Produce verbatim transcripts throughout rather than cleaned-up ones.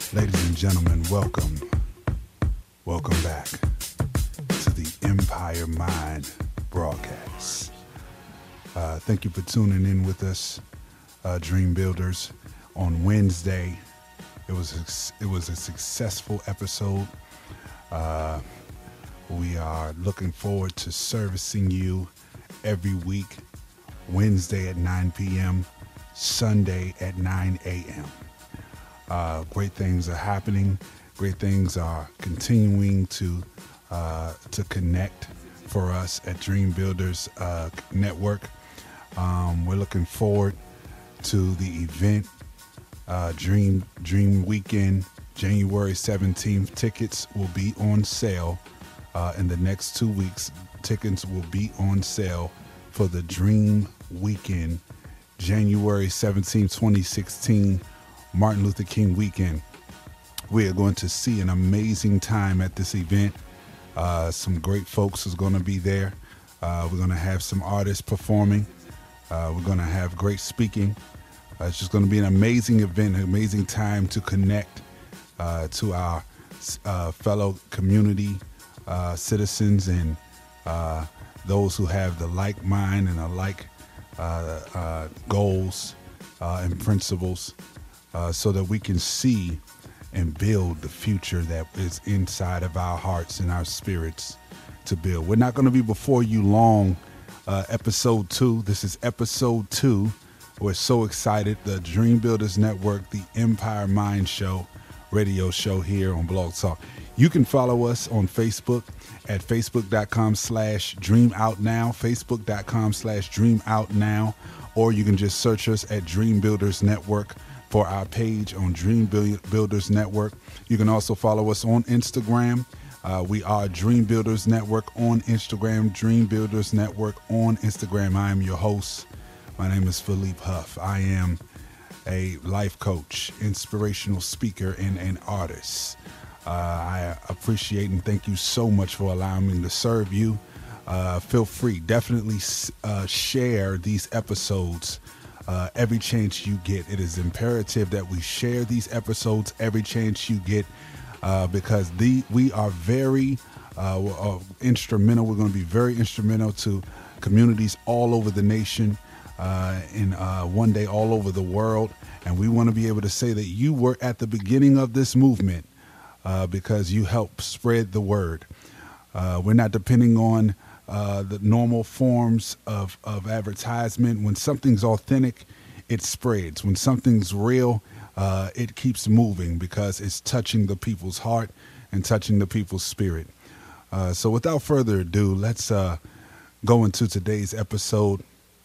Ladies and gentlemen, welcome. Welcome back to the Empire Mind broadcast. Uh, thank you for tuning in with us, uh, Dream Builders. On Wednesday, it was a, it was a successful episode. Uh, we are looking forward to servicing you every week, Wednesday at nine p.m., Sunday at nine a.m. Uh, great things are happening. Great things are continuing to uh, to connect for us at Dream Builders uh, Network. Um, we're looking forward to the event, uh, Dream Dream Weekend, January seventeenth. Tickets will be on sale uh, in the next two weeks. Tickets will be on sale for the Dream Weekend, January seventeenth, twenty sixteen. Martin Luther King weekend. We are going to see an amazing time at this event. Uh, some great folks is going to be there. Uh, we're going to have some artists performing. Uh, we're going to have great speaking. Uh, it's just going to be an amazing event, an amazing time to connect uh, to our uh, fellow community uh, citizens and uh, those who have the like mind and the like uh, uh, goals uh, and principles. Uh, so that we can see and build the future that is inside of our hearts and our spirits to build. We're not going to be before you long. Uh, episode two. This is episode two. We're so excited. The Dream Builders Network, the Empire Mind Show, radio show here on Blog Talk. You can follow us on Facebook at facebook.com slash dream out now, facebook.com slash dream out now, or you can just search us at Dream Builders Network for our page on Dream Builders Network. You can also follow us on Instagram. Uh, we are Dream Builders Network on Instagram, Dream Builders Network on Instagram. I am your host. My name is Philippe Huff. I am a life coach, inspirational speaker, and an artist. Uh, I appreciate and thank you so much for allowing me to serve you. Uh, feel free, definitely uh, share these episodes Uh, every chance you get. It is imperative that we share these episodes every chance you get uh, because the we are very uh, uh, instrumental. We're going to be very instrumental to communities all over the nation uh, and uh, one day all over the world. And we want to be able to say that you were at the beginning of this movement uh, because you helped spread the word. Uh, we're not depending on Uh, the normal forms of, of advertisement. When something's authentic, it spreads. When something's real, uh, it keeps moving because it's touching the people's heart and touching the people's spirit. Uh, so without further ado, let's uh, go into today's episode.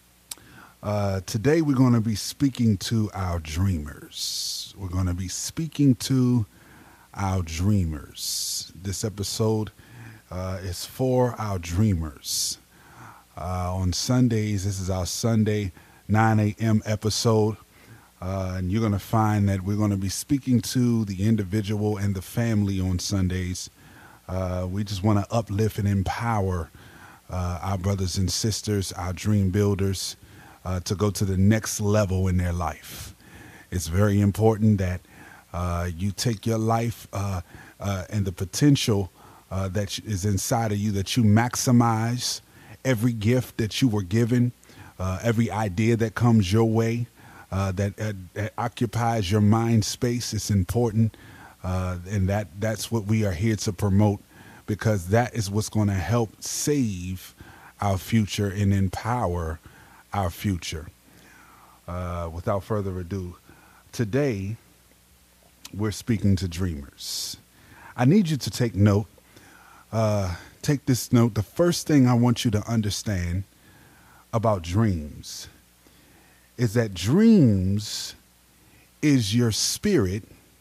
Uh, today we're going to be speaking to our dreamers. We're going to be speaking to our dreamers. This episode Uh, is for our dreamers. Uh, on Sundays, this is our Sunday nine a.m. episode, uh, and you're going to find that we're going to be speaking to the individual and the family on Sundays. Uh, we just want to uplift and empower uh, our brothers and sisters, our dream builders, uh, to go to the next level in their life. It's very important that uh, you take your life uh, uh, and the potential Uh, that is inside of you, that you maximize every gift that you were given, uh, every idea that comes your way, uh, that, uh, that occupies your mind space. It's important, uh, and that that's what we are here to promote, because that is what's going to help save our future and empower our future. Uh, without further ado, today we're speaking to dreamers. I need you to take note. Uh, take this note. The first thing I want you to understand about dreams is that dreams is your spirit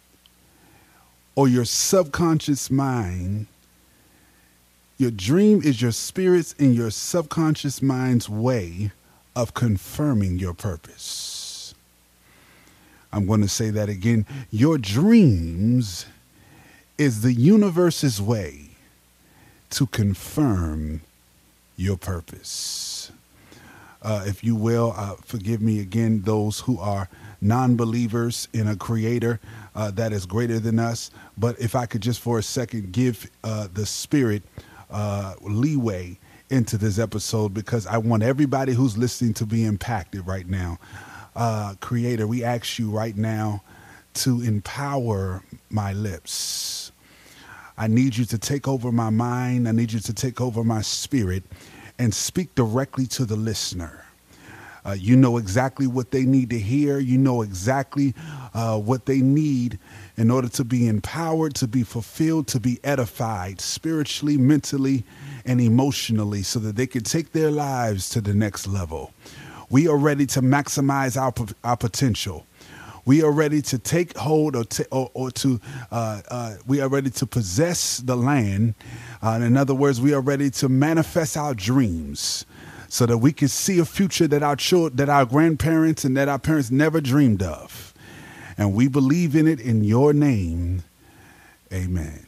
or your subconscious mind. Your dream is your spirit's and your subconscious mind's way of confirming your purpose. I'm going to say that again. Your dreams is the universe's way to confirm your purpose. Uh, if you will, uh, forgive me again, those who are non-believers in a creator uh, that is greater than us. But if I could just for a second give uh, the spirit uh, leeway into this episode, because I want everybody who's listening to be impacted right now. Uh, creator, we ask you right now to empower my lips. I need you to take over my mind. I need you to take over my spirit and speak directly to the listener. Uh, you know exactly what they need to hear. You know exactly uh, what they need in order to be empowered, to be fulfilled, to be edified spiritually, mentally, and emotionally, so that they can take their lives to the next level. We are ready to maximize our, our potential. We are ready to take hold or, t- or, or to, uh, uh, we are ready to possess the land. Uh, in other words, we are ready to manifest our dreams, so that we can see a future that our children, that our grandparents and that our parents never dreamed of. And we believe in it in your name. Amen.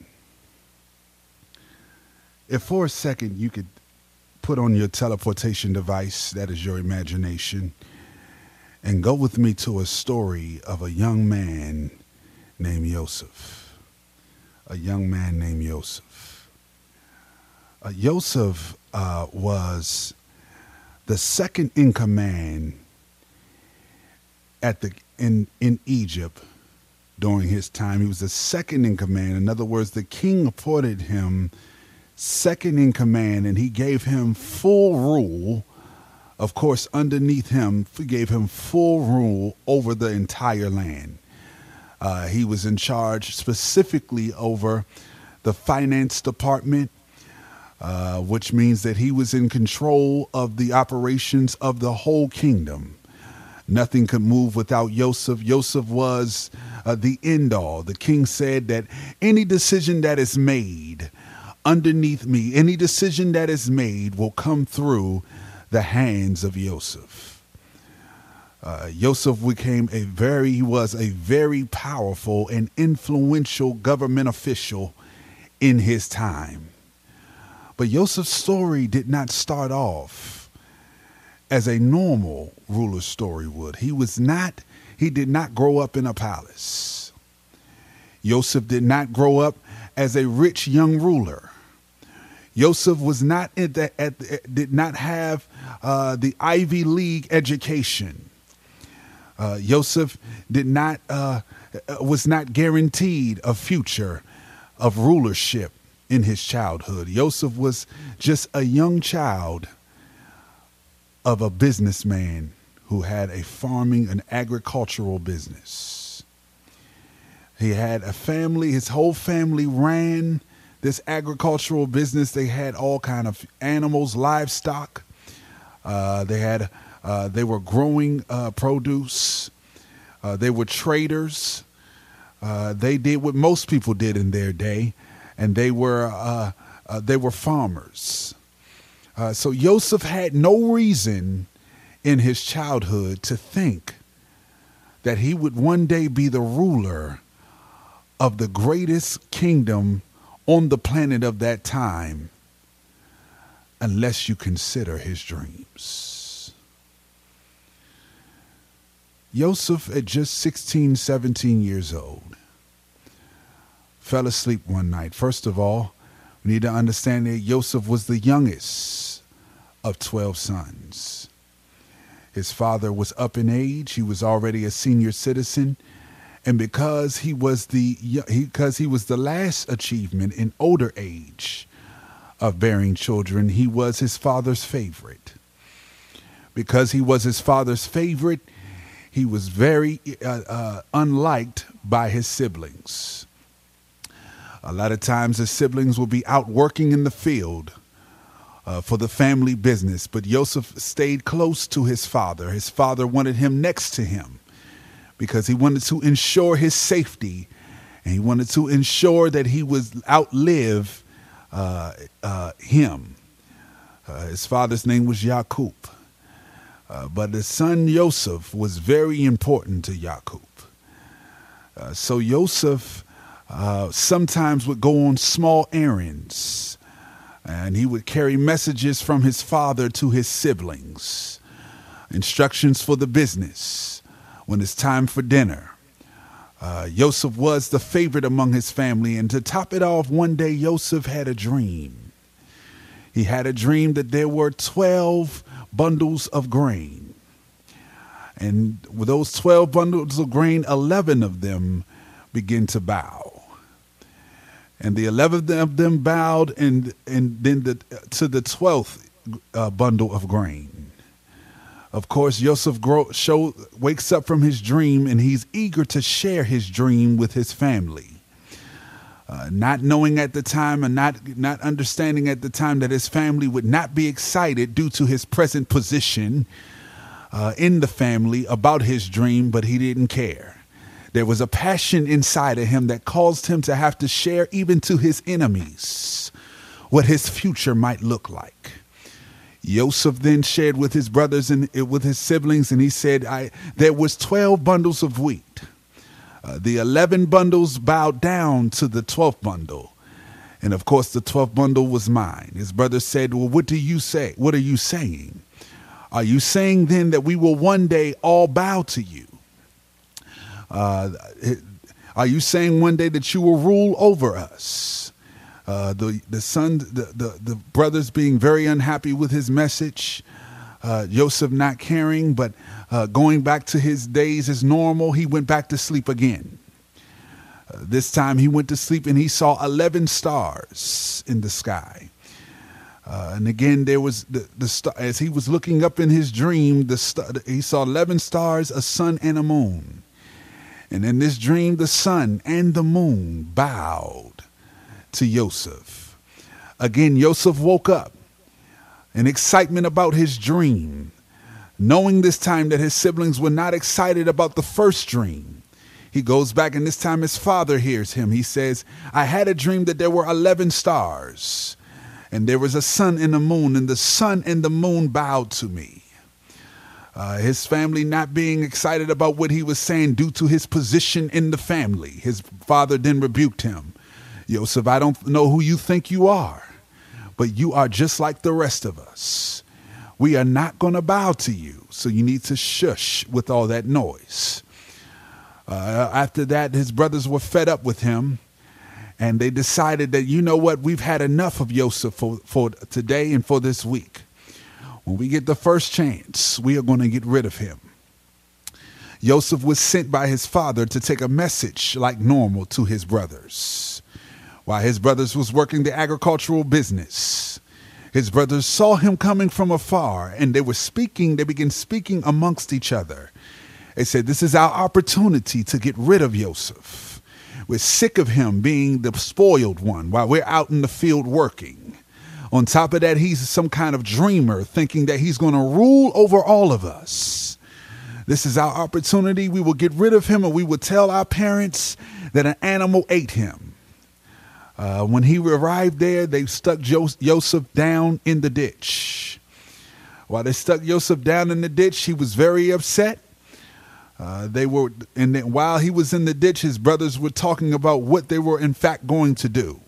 If for a second you could put on your teleportation device, that is your imagination, and go with me to a story of a young man named Joseph. A young man named Joseph. Uh, Joseph uh, was the second in command at the in in Egypt during his time. He was the second in command. In other words, the king appointed him second in command, and he gave him full rule. Of course, underneath him, he gave him full rule over the entire land. Uh, he was in charge specifically over the finance department, Uh, which means that he was in control of the operations of the whole kingdom. Nothing could move without Joseph. Joseph was uh, the end all. The king said that any decision that is made underneath me, any decision that is made will come through the hands of Joseph. Uh, Joseph became a very, he was a very powerful and influential government official in his time. But Joseph's story did not start off as a normal ruler's story would. He was not, he did not grow up in a palace. Joseph did not grow up as a rich young ruler. Joseph was not at the, at the, did not have uh, the Ivy League education. Uh, Joseph did not, uh, was not guaranteed a future of rulership in his childhood. Joseph was just a young child of a businessman who had a farming, an agricultural business. He had a family, his whole family ran this agricultural business. They had all kind of animals, livestock. Uh, they had, uh, they were growing uh, produce. Uh, they were traders. Uh, they did what most people did in their day. And they were uh, uh, they were farmers. Uh, so Joseph had no reason in his childhood to think that he would one day be the ruler of the greatest kingdom on the planet of that time, unless you consider his dreams. Joseph, at just sixteen, seventeen years old, fell asleep one night. First of all, we need to understand that Joseph was the youngest of twelve sons. His father was up in age. He was already a senior citizen. And because he was the he, because he was the last achievement in older age of bearing children, he was his father's favorite. Because he was his father's favorite, he was very uh, uh, unliked by his siblings. A lot of times his siblings will be out working in the field uh, for the family business, but Joseph stayed close to his father. His father wanted him next to him because he wanted to ensure his safety, and he wanted to ensure that he would outlive uh, uh, him. Uh, his father's name was Jacob, uh, but his son Joseph was very important to Jacob. Uh, so Joseph Uh, sometimes would go on small errands, and he would carry messages from his father to his siblings, instructions for the business, when it's time for dinner. Uh, Joseph was the favorite among his family, and to top it off, one day Joseph had a dream. He had a dream that there were twelve bundles of grain. And with those twelve bundles of grain, eleven of them began to bow. And the eleven of them bowed, and, and then the, to the twelfth uh, bundle of grain. Of course, Joseph grow, show, wakes up from his dream, and he's eager to share his dream with his family. Uh, not knowing at the time and not, not understanding at the time that his family would not be excited due to his present position uh, in the family about his dream, but he didn't care. There was a passion inside of him that caused him to have to share even to his enemies what his future might look like. Joseph then shared with his brothers and with his siblings, and he said, I, there was twelve bundles of wheat. Uh, the eleven bundles bowed down to the twelfth bundle. And of course, the twelfth bundle was mine. His brothers said, well, what do you say? What are you saying? Are you saying then that we will one day all bow to you? Uh, are you saying one day that you will rule over us? Uh, the the son, the, the, the brothers being very unhappy with his message, uh, Joseph not caring, but uh, going back to his days as normal, he went back to sleep again. Uh, this time he went to sleep and he saw eleven stars in the sky. Uh, and again, there was the, the star, as he was looking up in his dream, the star, he saw eleven stars, a sun and a moon. And in this dream, the sun and the moon bowed to Joseph. Again, Joseph woke up in excitement about his dream, knowing this time that his siblings were not excited about the first dream. He goes back, and this time his father hears him. He says, I had a dream that there were eleven stars, and there was a sun and a moon, and the sun and the moon bowed to me. Uh, his family not being excited about what he was saying due to his position in the family. His father then rebuked him. Joseph, I don't know who you think you are, but you are just like the rest of us. We are not going to bow to you, so you need to shush with all that noise. Uh, after that, his brothers were fed up with him, and they decided that, you know what, we've had enough of Joseph for, for today and for this week. When we get the first chance, we are going to get rid of him. Joseph was sent by his father to take a message like normal to his brothers. While his brothers was working the agricultural business, his brothers saw him coming from afar, and they were speaking, they began speaking amongst each other. They said, this is our opportunity to get rid of Joseph. We're sick of him being the spoiled one while we're out in the field working. On top of that, he's some kind of dreamer thinking that he's going to rule over all of us. This is our opportunity. We will get rid of him, and we will tell our parents that an animal ate him. Uh, when he arrived there, they stuck Joseph down in the ditch. While they stuck Joseph down in the ditch, he was very upset. Uh, they were, and then while he was in the ditch, his brothers were talking about what they were in fact going to do.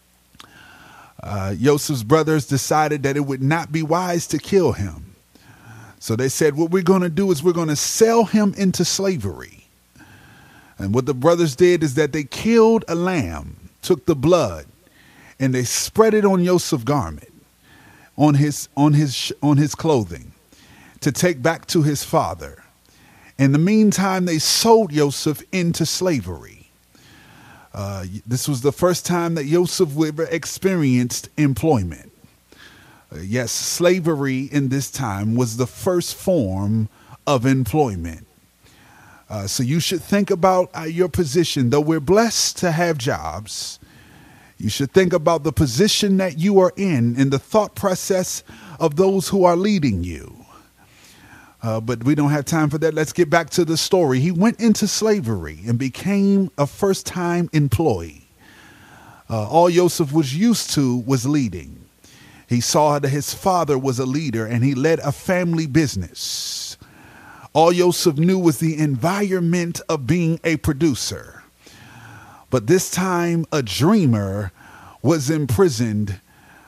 Uh, Joseph's brothers decided that it would not be wise to kill him. So they said, what we're going to do is we're going to sell him into slavery. And what the brothers did is that they killed a lamb, took the blood, and they spread it on Joseph's garment, on his on his on his clothing, to take back to his father. In the meantime, they sold Joseph into slavery. Uh, this was the first time that Joseph ever experienced employment. Uh, yes, slavery in this time was the first form of employment. Uh, so you should think about uh, your position. Though we're blessed to have jobs, you should think about the position that you are in and the thought process of those who are leading you. Uh, but we don't have time for that. Let's get back to the story. He went into slavery and became a first-time employee. Uh, all Joseph was used to was leading. He saw that his father was a leader and he led a family business. All Joseph knew was the environment of being a producer. But this time, a dreamer was imprisoned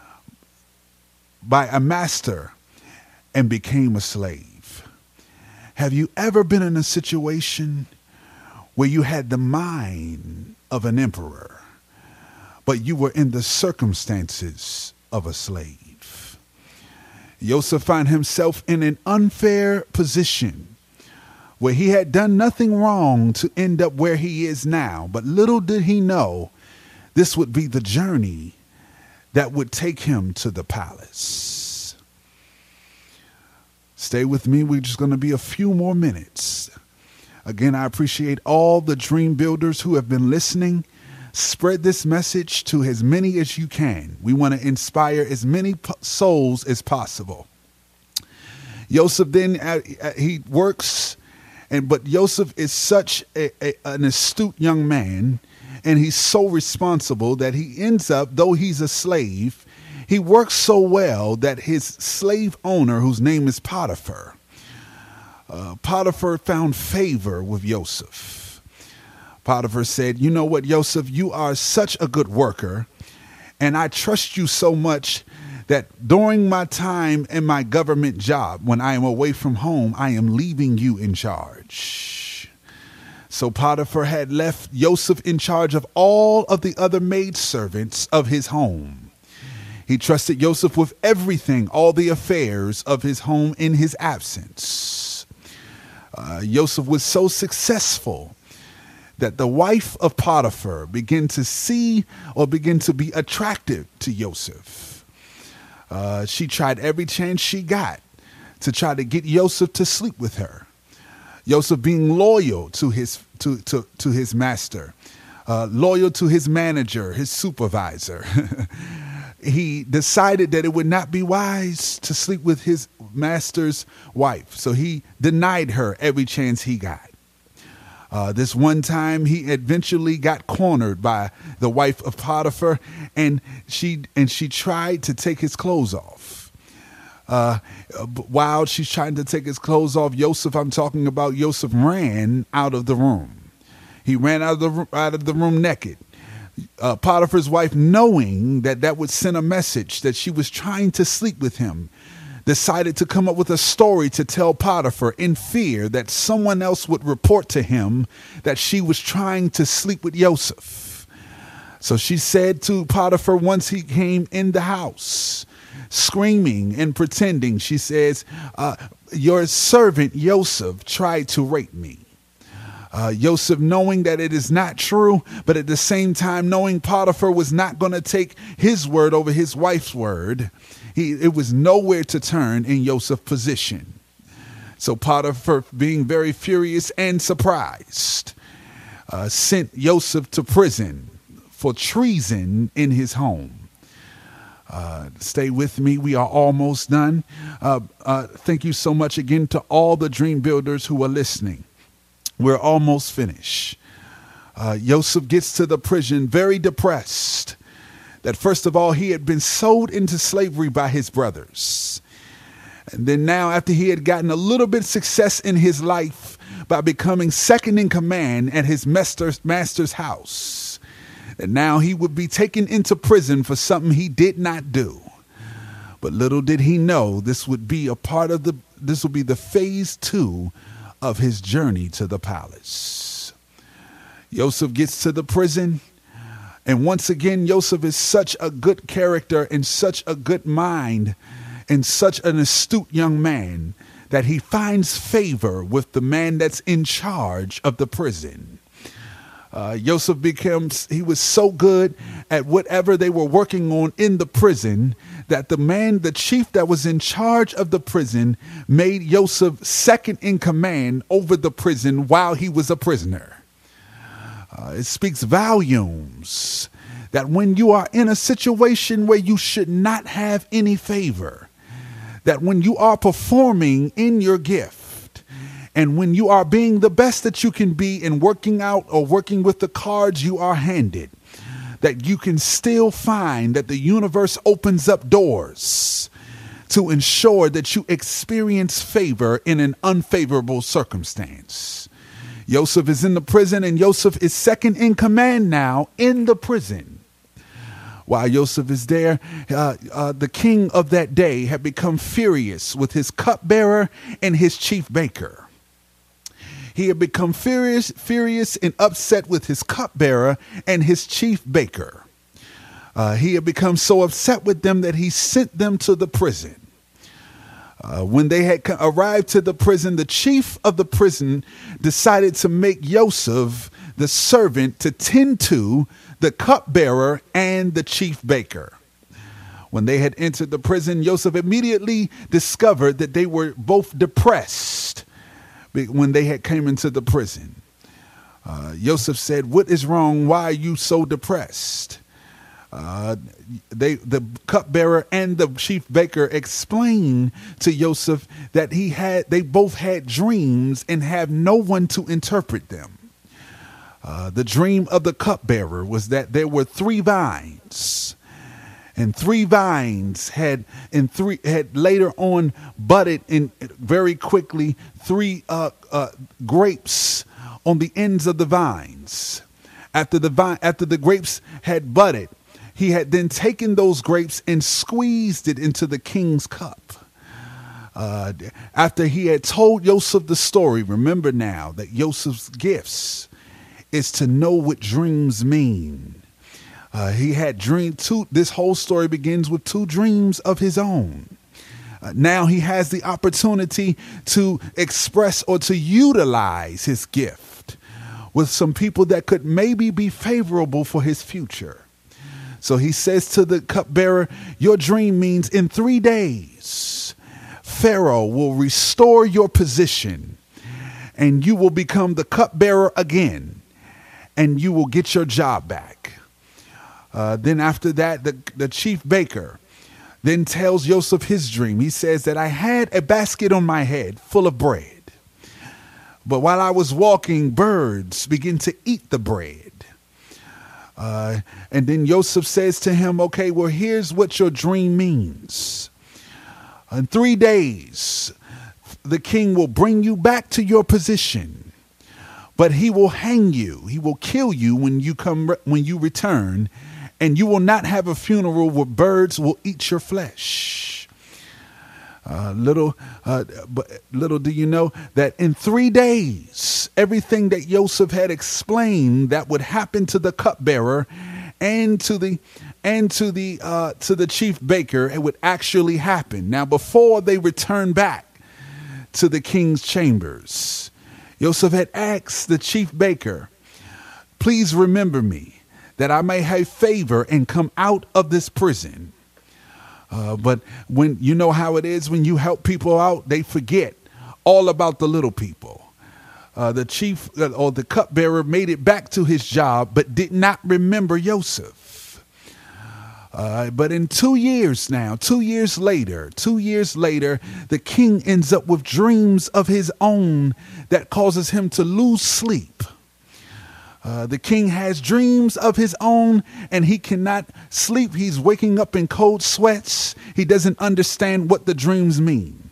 by a master and became a slave. Have you ever been in a situation where you had the mind of an emperor, but you were in the circumstances of a slave? Joseph found himself in an unfair position where he had done nothing wrong to end up where he is now. But little did he know this would be the journey that would take him to the palace. Stay with me. We're just going to be a few more minutes. Again, I appreciate all the dream builders who have been listening. Spread this message to as many as you can. We want to inspire as many p- souls as possible. Joseph then, uh, he works, and but Joseph is such a, a, an astute young man, and he's so responsible that he ends up, though he's a slave, he works so well that his slave owner, whose name is Potiphar, uh, Potiphar found favor with Joseph. Potiphar said, you know what, Joseph, you are such a good worker, and I trust you so much that during my time in my government job, when I am away from home, I am leaving you in charge. So Potiphar had left Joseph in charge of all of the other maidservants of his home. He trusted Joseph with everything, all the affairs of his home in his absence. Uh, Joseph was so successful that the wife of Potiphar began to see or begin to be attractive to Joseph. Uh, she tried every chance she got to try to get Joseph to sleep with her. Joseph being loyal to his to to, to his master, uh, loyal to his manager, his supervisor. He decided that it would not be wise to sleep with his master's wife, so he denied her every chance he got. Uh, this one time, he eventually got cornered by the wife of Potiphar, and she and she tried to take his clothes off. Uh, while she's trying to take his clothes off, Joseph, I'm talking about Joseph, ran out of the room. He ran out of the out of the room naked. Uh, Potiphar's wife, knowing that that would send a message that she was trying to sleep with him, decided to come up with a story to tell Potiphar in fear that someone else would report to him that she was trying to sleep with Joseph. So she said to Potiphar once he came in the house, screaming and pretending, she says, uh, your servant Joseph tried to rape me. Uh, Joseph, knowing that it is not true, but at the same time knowing Potiphar was not going to take his word over his wife's word, he, it was nowhere to turn in Joseph's position. So Potiphar, being very furious and surprised, uh, sent Joseph to prison for treason in his home. Uh, stay with me. We are almost done. Uh, uh, thank you so much again to all the dream builders who are listening. We're almost finished. Uh, Joseph gets to the prison very depressed. That first of all, he had been sold into slavery by his brothers. And then now, after he had gotten a little bit of success in his life by becoming second in command at his master's, master's house, and now he would be taken into prison for something he did not do. But little did he know this would be a part of the, this would be the phase two of his journey to the palace. Joseph gets to the prison, and once again, Joseph is such a good character and such a good mind and such an astute young man that he finds favor with the man that's in charge of the prison. Uh, Joseph becomes, he was so good at whatever they were working on in the prison that the man, the chief that was in charge of the prison, made Joseph second in command over the prison while he was a prisoner. Uh, it speaks volumes that when you are in a situation where you should not have any favor, that when you are performing in your gift, and when you are being the best that you can be and working out or working with the cards you are handed, that you can still find that the universe opens up doors to ensure that you experience favor in an unfavorable circumstance. Joseph is in the prison, and Joseph is second in command now in the prison. While Joseph is there, uh, uh, the king of that day had become furious with his cupbearer and his chief baker. he had become furious, furious and upset with his cupbearer and his chief baker. Uh, he had become so upset with them that he sent them to the prison. Uh, when they had co- arrived to the prison, the chief of the prison decided to make Yosef the servant to tend to the cupbearer and the chief baker. When they had entered the prison, Yosef immediately discovered that they were both depressed when they had came into the prison. Uh, Yosef said, "What is wrong? Why are you so depressed?" Uh, they, the cupbearer and the chief baker explained to Yosef that he had, they both had dreams and have no one to interpret them. Uh, the dream of the cupbearer was that there were three vines, and three vines had, and three had later on budded in very quickly three uh, uh, grapes on the ends of the vines. After the vine, after the grapes had budded, he had then taken those grapes and squeezed it into the king's cup. Uh, after he had told Yosef the story, remember now that Yosef's gifts is to know what dreams mean. Uh, he had dreamed two. This whole story begins with two dreams of his own. Uh, now he has the opportunity to express or to utilize his gift with some people that could maybe be favorable for his future. So he says to the cupbearer, "Your dream means in three days, Pharaoh will restore your position and you will become the cupbearer again and you will get your job back." Uh, then after that, the, the chief baker then tells Yosef his dream. He says that I had a basket on my head full of bread, but while I was walking, birds began to eat the bread. Uh, and then Yosef says to him, "Okay, well, here's what your dream means. In three days, the king will bring you back to your position, but he will hang you. He will kill you when you come, when you return, and you will not have a funeral where birds will eat your flesh." Uh, little, uh, but little do you know that in three days, everything that Yosef had explained that would happen to the cupbearer and to the and to the uh, to the chief baker, it would actually happen. Now, before they returned back to the king's chambers, Yosef had asked the chief baker, "Please remember me, that I may have favor and come out of this prison." Uh, but when you know how it is, when you help people out, they forget all about the little people. Uh, the chief uh, or the cupbearer made it back to his job, but did not remember Yosef. Uh, but in two years now, two years later, two years later, the king ends up with dreams of his own that causes him to lose sleep. Uh, the king has dreams of his own and he cannot sleep. He's waking up in cold sweats. He doesn't understand what the dreams mean.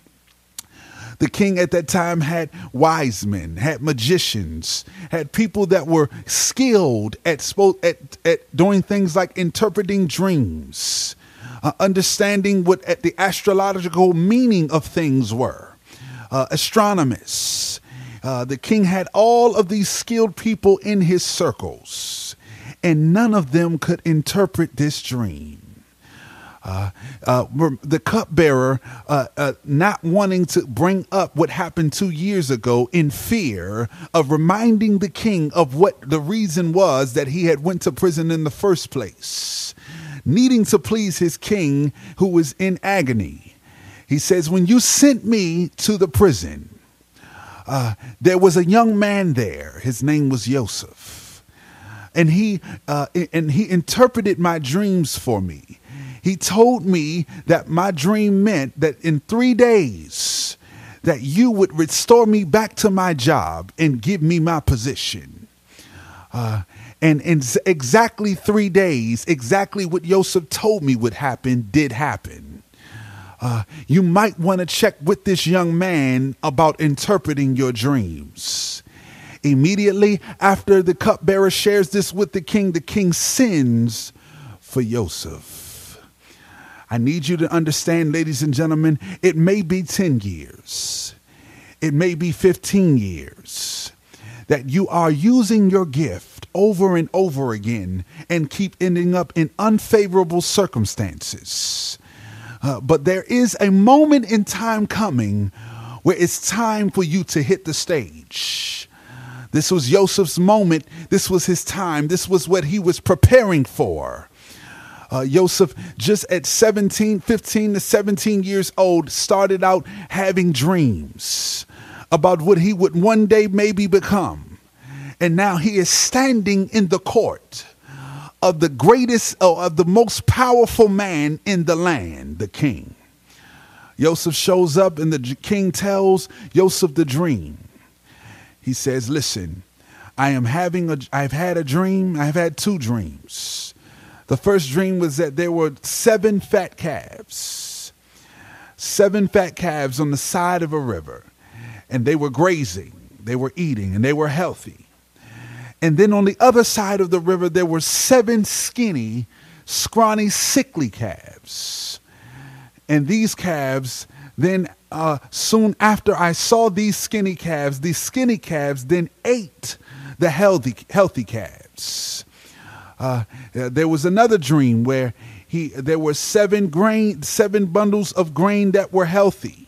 The king at that time had wise men, had magicians, had people that were skilled at, at, at doing things like interpreting dreams, uh, understanding what at the astrological meaning of things were, uh, astronomers. Uh, the king had all of these skilled people in his circles, and none of them could interpret this dream. Uh, uh, the cupbearer, uh, uh, not wanting to bring up what happened two years ago in fear of reminding the king of what the reason was that he had went to prison in the first place, needing to please his king who was in agony. He says, "When you sent me to the prison, Uh, there was a young man there. His name was Yosef, and he uh, and he interpreted my dreams for me. He told me that my dream meant that in three days that you would restore me back to my job and give me my position. Uh, and in exactly three days, exactly what Yosef told me would happen did happen. Uh, you might want to check with this young man about interpreting your dreams." Immediately after the cupbearer shares this with the king, the king sends for Yosef. I need you to understand, ladies and gentlemen, it may be ten years. it may be fifteen years, that you are using your gift over and over again and keep ending up in unfavorable circumstances. Uh, but there is a moment in time coming where it's time for you to hit the stage. This was Joseph's moment. This was his time. This was what he was preparing for. Uh, Joseph, just at seventeen, fifteen to seventeen years old, started out having dreams about what he would one day maybe become. And now he is standing in the court of the greatest, or of the most powerful man in the land, the king. Joseph shows up and the king tells Joseph the dream. He says, listen, I am having a, I've had a dream. I've had two dreams. The first dream was that there were seven fat calves, seven fat calves on the side of a river, and they were grazing, they were eating, and they were healthy. And then on the other side of the river, there were seven skinny, scrawny, sickly calves. And these calves, then uh, soon after I saw these skinny calves, these skinny calves then ate the healthy, healthy calves. Uh, there was another dream where he there were seven grain, seven bundles of grain that were healthy,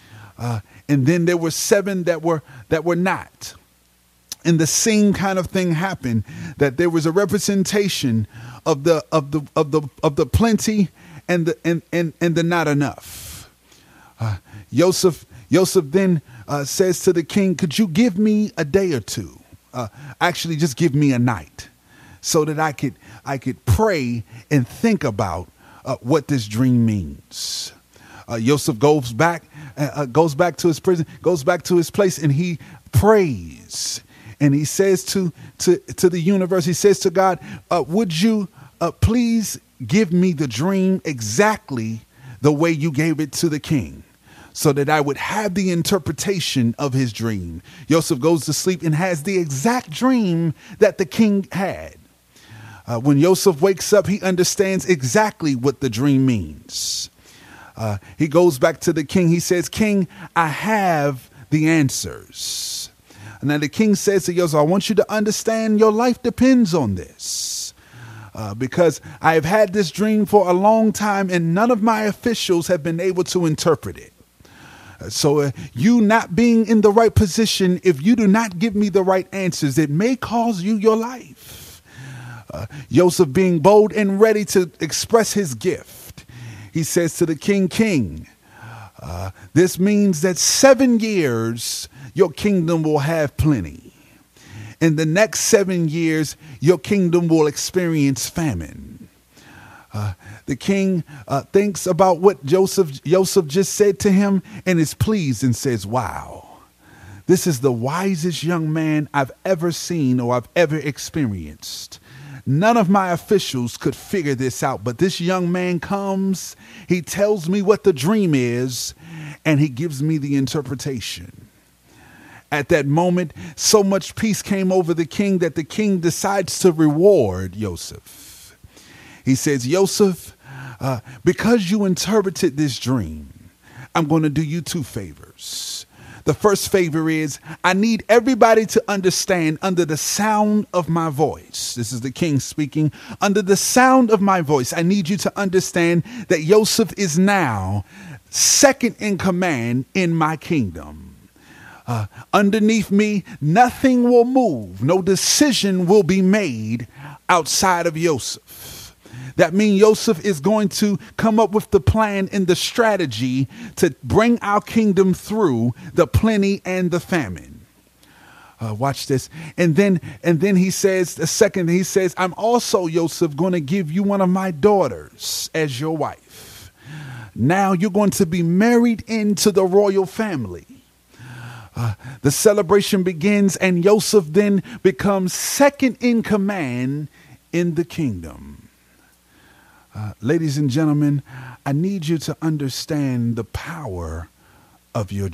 uh, and then there were seven that were that were not. And the same kind of thing happened, that there was a representation of the of the of the of the plenty and the and and, and the not enough. Uh, Joseph Joseph then uh, says to the king, "Could you give me a day or two? Uh, actually, just give me a night, so that I could I could pray and think about uh, what this dream means." Uh, Joseph goes back uh, goes back to his prison, goes back to his place, and he prays. And he says to, to, to the universe, he says to God, uh, would you uh, please give me the dream exactly the way you gave it to the king, so that I would have the interpretation of his dream. Joseph goes to sleep and has the exact dream that the king had. Uh, when Joseph wakes up, he understands exactly what the dream means. Uh, he goes back to the king. He says, "King, I have the answers." And then the king says to Joseph, "I want you to understand your life depends on this. Uh, because I have had this dream for a long time and none of my officials have been able to interpret it. Uh, so uh, you not being in the right position, if you do not give me the right answers, it may cause you your life." Uh, Joseph, being bold and ready to express his gift, he says to the king, "King, uh, this means that seven years your kingdom will have plenty. In the next seven years, your kingdom will experience famine." Uh, the king uh, thinks about what Joseph, Joseph just said to him and is pleased and says, "Wow, this is the wisest young man I've ever seen or I've ever experienced. None of my officials could figure this out, but this young man comes, he tells me what the dream is, and he gives me the interpretation." At that moment, so much peace came over the king that the king decides to reward Joseph. He says, "Joseph, uh, because you interpreted this dream, I'm going to do you two favors. The first favor is I need everybody to understand under the sound of my voice." This is the king speaking. "Under the sound of my voice, I need you to understand that Joseph is now second in command in my kingdom. Uh, underneath me, nothing will move. No decision will be made outside of Joseph. That means Joseph is going to come up with the plan and the strategy to bring our kingdom through the plenty and the famine." Uh, watch this. And then and then he says, the second, he says, "I'm also, Joseph, going to give you one of my daughters as your wife. Now you're going to be married into the royal family." Uh, the celebration begins, and Joseph then becomes second in command in the kingdom. Uh, ladies and gentlemen, I need you to understand the power of your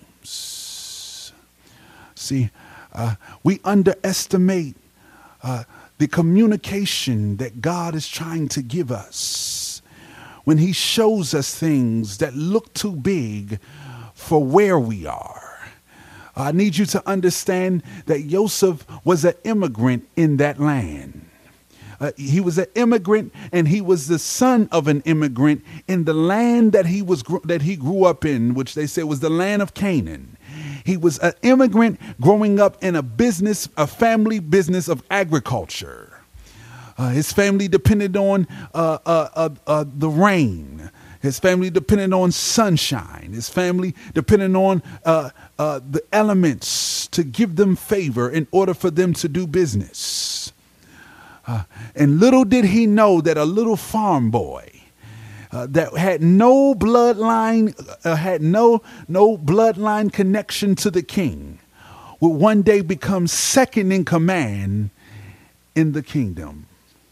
dreams. See, uh, we underestimate uh, the communication that God is trying to give us when he shows us things that look too big for where we are. I need you to understand that Joseph was an immigrant in that land. Uh, he was an immigrant, and he was the son of an immigrant in the land that he was gr- that he grew up in, which they say was the land of Canaan. He was an immigrant growing up in a business, a family business of agriculture. Uh, his family depended on uh, uh, uh, uh, the rain. His family depended on sunshine. His family depended on uh, uh, the elements to give them favor in order for them to do business. Uh, and little did he know that a little farm boy uh, that had no bloodline, uh, had no no bloodline connection to the king, would one day become second in command in the kingdom.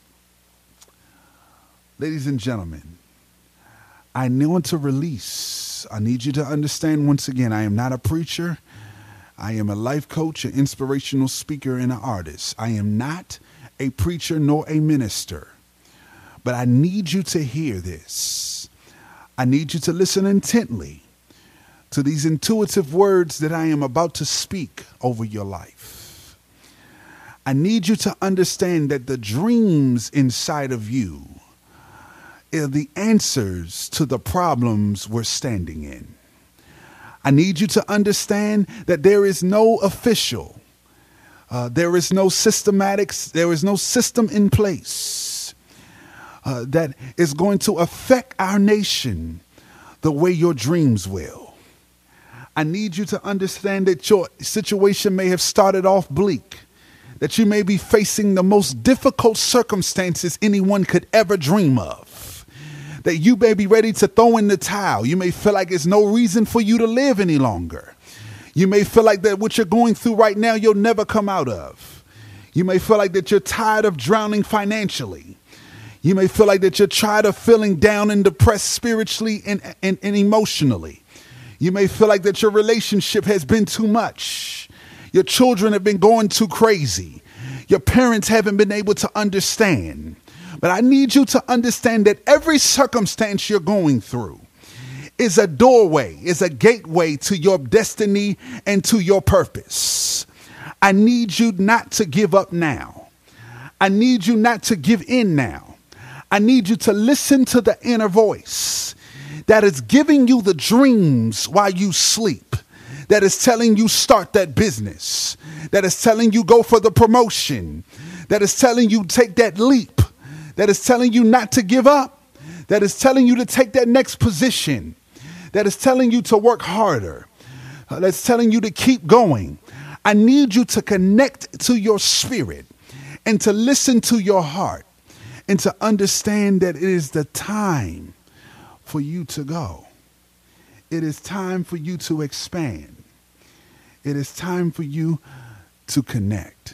Ladies and gentlemen, I want to release. I need you to understand once again, I am not a preacher. I am a life coach, an inspirational speaker, and an artist. I am not a preacher nor a minister. But I need you to hear this. I need you to listen intently to these intuitive words that I am about to speak over your life. I need you to understand that the dreams inside of you are the answers to the problems we're standing in. I need you to understand that there is no official, uh, there is no systematics, there is no system in place uh, that is going to affect our nation the way your dreams will. I need you to understand that your situation may have started off bleak, that you may be facing the most difficult circumstances anyone could ever dream of. That you may be ready to throw in the towel. You may feel like there's no reason for you to live any longer. You may feel like that what you're going through right now, you'll never come out of. You may feel like that you're tired of drowning financially. You may feel like that you're tired of feeling down and depressed spiritually and, and, and emotionally. You may feel like that your relationship has been too much. Your children have been going too crazy. Your parents haven't been able to understand. But I need you to understand that every circumstance you're going through is a doorway, is a gateway to your destiny and to your purpose. I need you not to give up now. I need you not to give in now. I need you to listen to the inner voice that is giving you the dreams while you sleep, that is telling you start that business, that is telling you go for the promotion, that is telling you take that leap, that is telling you not to give up, that is telling you to take that next position, that is telling you to work harder, uh, that's telling you to keep going. I need you to connect to your spirit and to listen to your heart and to understand that it is the time for you to go. It is time for you to expand. It is time for you to connect.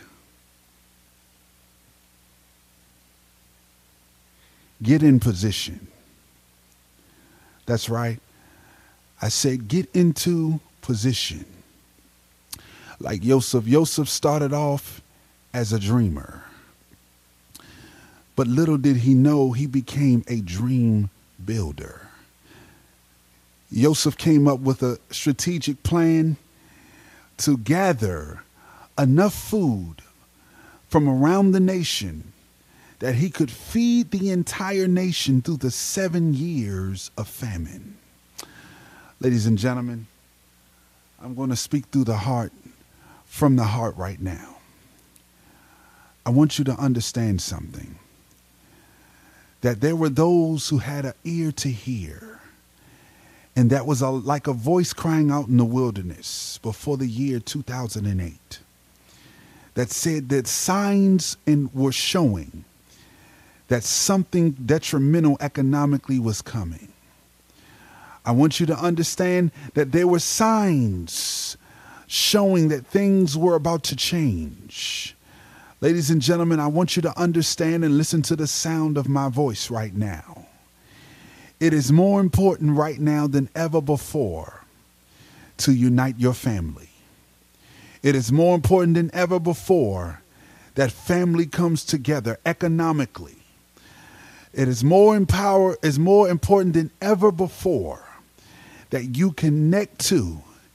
Get in position. That's right. I said get into position. Like Joseph. Joseph started off as a dreamer. But little did he know he became a dream builder. Joseph came up with a strategic plan to gather enough food from around the nation that he could feed the entire nation through the seven years of famine. Ladies and gentlemen, I'm going to speak through the heart, from the heart right now. I want you to understand something, that there were those who had an ear to hear, and that was a, like a voice crying out in the wilderness before the year two thousand eight, that said that signs in, were showing that something detrimental economically was coming. I want you to understand that there were signs showing that things were about to change. Ladies and gentlemen, I want you to understand and listen to the sound of my voice right now. It is more important right now than ever before to unite your family. It is more important than ever before that family comes together economically. It is more empower is more important than ever before that you connect to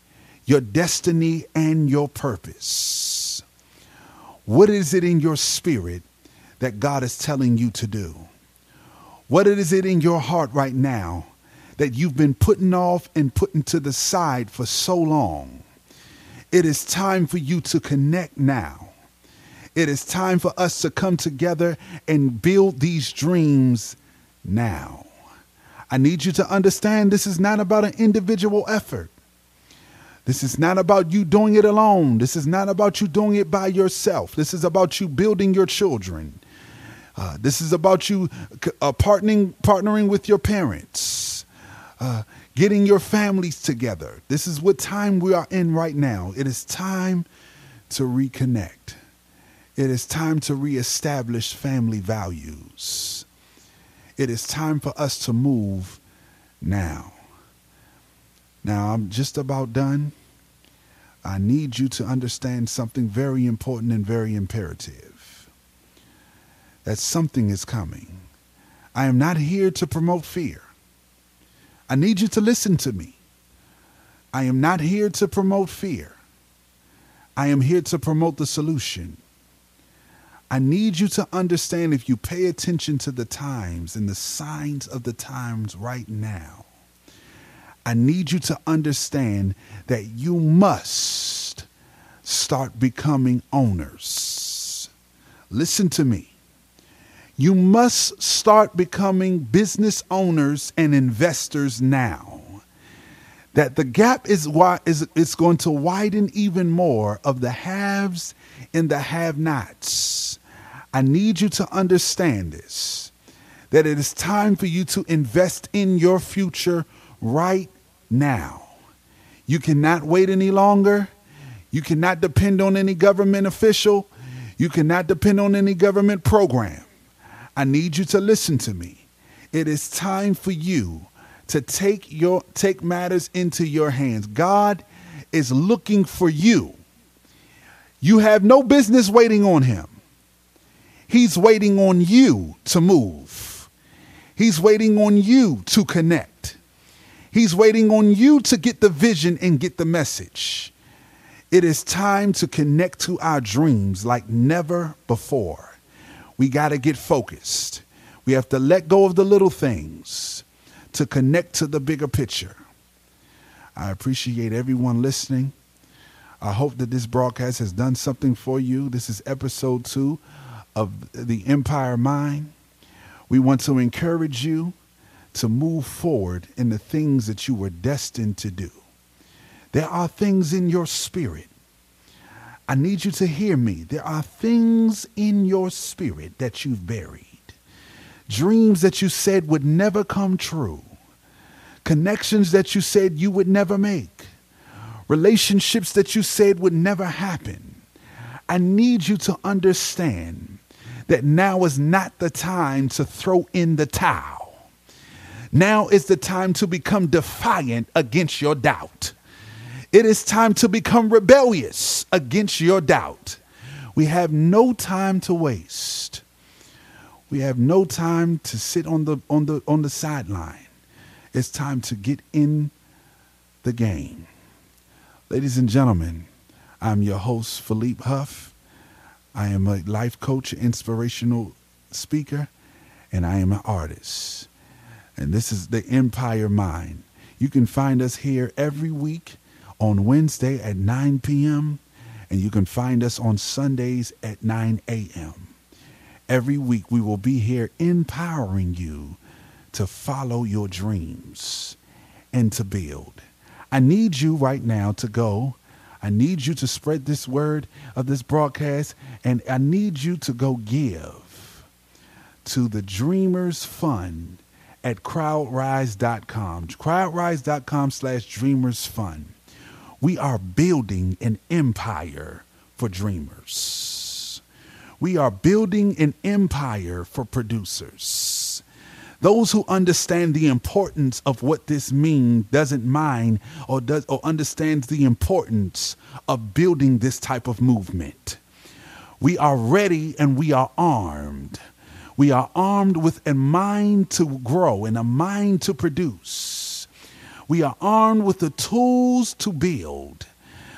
your destiny and your purpose. What is it in your spirit that God is telling you to do? What is it in your heart right now that you've been putting off and putting to the side for so long? It is time for you to connect now. It is time for us to come together and build these dreams now. I need you to understand this is not about an individual effort. This is not about you doing it alone. This is not about you doing it by yourself. This is about you building your children. Uh, this is about you uh, partnering, partnering with your parents, uh, getting your families together. This is what time we are in right now. It is time to reconnect. It is time to reestablish family values. It is time for us to move now. Now, I'm just about done. I need you to understand something very important and very imperative. That something is coming. I am not here to promote fear. I need you to listen to me. I am not here to promote fear. I am here to promote the solution. I need you to understand, if you pay attention to the times and the signs of the times right now, I need you to understand that you must start becoming owners. Listen to me. You must start becoming business owners and investors now. That the gap is why is it's going to widen even more of the haves and the have-nots. I need you to understand this, that it is time for you to invest in your future right now. You cannot wait any longer. You cannot depend on any government official. You cannot depend on any government program. I need you to listen to me. It is time for you to take your take matters into your hands. God is looking for you. You have no business waiting on him. He's waiting on you to move. He's waiting on you to connect. He's waiting on you to get the vision and get the message. It is time to connect to our dreams like never before. We got to get focused. We have to let go of the little things to connect to the bigger picture. I appreciate everyone listening. I hope that this broadcast has done something for you. This is episode two of the Empire Mind. We want to encourage you to move forward in the things that you were destined to do. There are things in your spirit. I need you to hear me. There are things in your spirit that you've buried. Dreams that you said would never come true. Connections that you said you would never make. Relationships that you said would never happen. I need you to understand that now is not the time to throw in the towel. Now is the time to become defiant against your doubt. It is time to become rebellious against your doubt. We have no time to waste. We have no time to sit on the on the on the sideline. It's time to get in the game. Ladies and gentlemen, I'm your host, Philippe Huff. I am a life coach, inspirational speaker, and I am an artist. And this is the Empire Mind. You can find us here every week on Wednesday at nine p.m. and you can find us on Sundays at nine a.m. Every week we will be here empowering you to follow your dreams and to build. I need you right now to go. I need you to spread this word of this broadcast, and I need you to go give to the Dreamers Fund at crowdrise dot com. crowdrise dot com slash dreamers fund. We are building an empire for dreamers. We are building an empire for producers. Those who understand the importance of what this means doesn't mind or does or understands the importance of building this type of movement. We are ready and we are armed. We are armed with a mind to grow and a mind to produce. We are armed with the tools to build.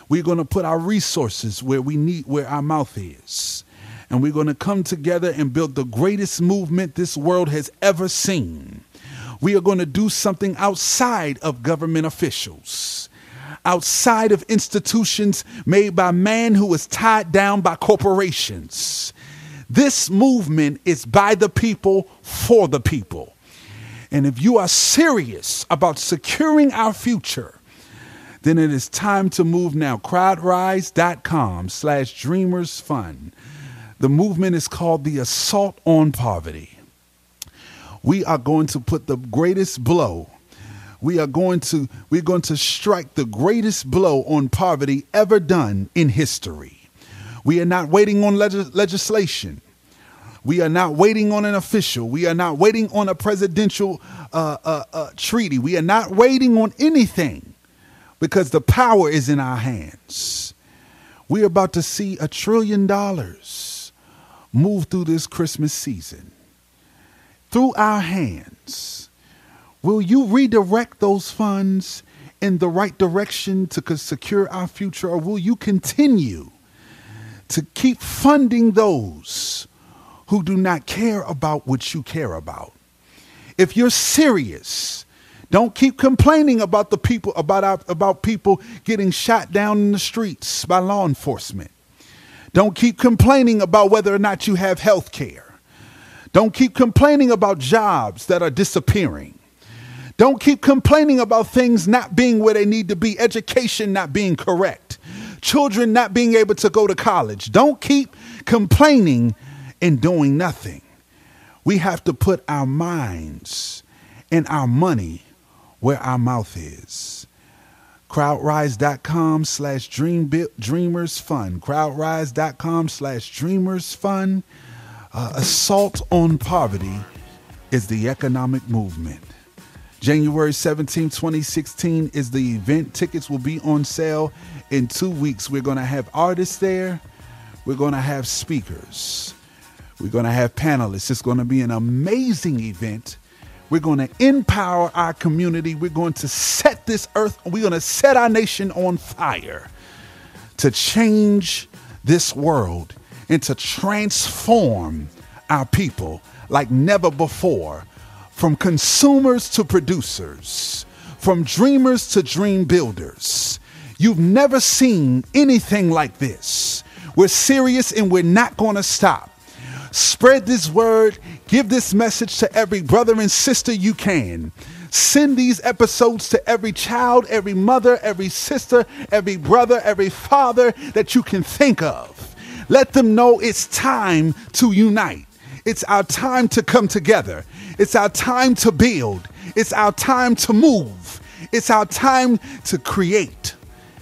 We're going to put our resources where we need, where our mouth is. And we're going to come together and build the greatest movement this world has ever seen. We are going to do something outside of government officials, outside of institutions made by man who is tied down by corporations. This movement is by the people, for the people. And if you are serious about securing our future, then it is time to move now. Crowdrise.com slash Dreamers Fund. The movement is called the Assault on Poverty. We are going to put the greatest blow. We are going to, we're going to strike the greatest blow on poverty ever done in history. We are not waiting on leg- legislation. We are not waiting on an official. We are not waiting on a presidential uh, uh, uh, treaty. We are not waiting on anything because the power is in our hands. We're about to see a trillion dollars move through this Christmas season. Through our hands. Will you redirect those funds in the right direction to secure our future, or will you continue to keep funding those who do not care about what you care about? If you're serious, don't keep complaining about the people, about our, about people getting shot down in the streets by law enforcement. Don't keep complaining about whether or not you have health care. Don't keep complaining about jobs that are disappearing. Don't keep complaining about things not being where they need to be, education not being correct, children not being able to go to college. Don't keep complaining and doing nothing. We have to put our minds and our money where our mouth is. Crowdrise.com slash dream dreamers fund. Crowdrise.com slash dreamers fund. Uh, Assault on Poverty is the economic movement. January seventeenth, twenty sixteen is the event. Tickets will be on sale in two weeks. We're going to have artists there. We're going to have speakers. We're going to have panelists. It's going to be an amazing event. We're going to empower our community. We're going to set this earth. We're going to set our nation on fire to change this world and to transform our people like never before. From consumers to producers, from dreamers to dream builders. You've never seen anything like this. We're serious and we're not going to stop. Spread this word. Give this message to every brother and sister you can. Send these episodes to every child, every mother, every sister, every brother, every father that you can think of. Let them know it's time to unite. It's our time to come together. It's our time to build. It's our time to move. It's our time to create.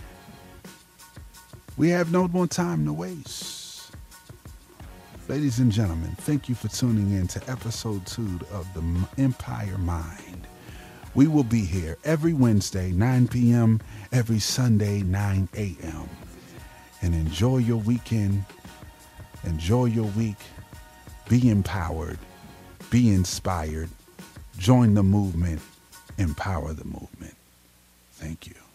We have no more time to waste. Ladies and gentlemen, thank you for tuning in to episode two of the Empire Mind. We will be here every Wednesday, nine p.m., every Sunday, nine a.m. And enjoy your weekend. Enjoy your week. Be empowered. Be inspired. Join the movement. Empower the movement. Thank you.